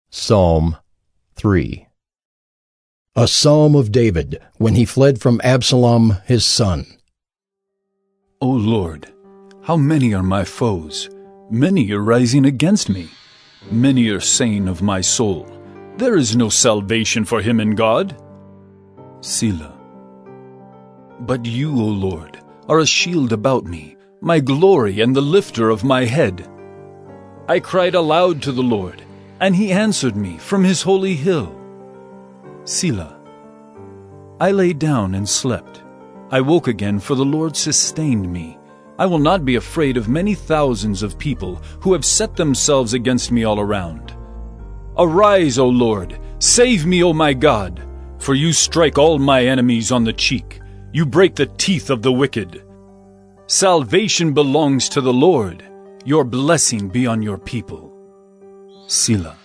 Psalm 3. A psalm of David, when he fled from Absalom his son. O Lord, how many are my foes? Many are rising against me. Many are saying of my soul, there is no salvation for him in God. Selah. But you, O Lord, are a shield about me, my glory and the lifter of my head. I cried aloud to the Lord, and he answered me from his holy hill. Selah. I lay down and slept. I woke again, for the Lord sustained me. I will not be afraid of many thousands of people who have set themselves against me all around. Arise, O Lord, save me, O my God, for you strike all my enemies on the cheek. You break the teeth of the wicked. Salvation belongs to the Lord. Your blessing be on your people. Selah.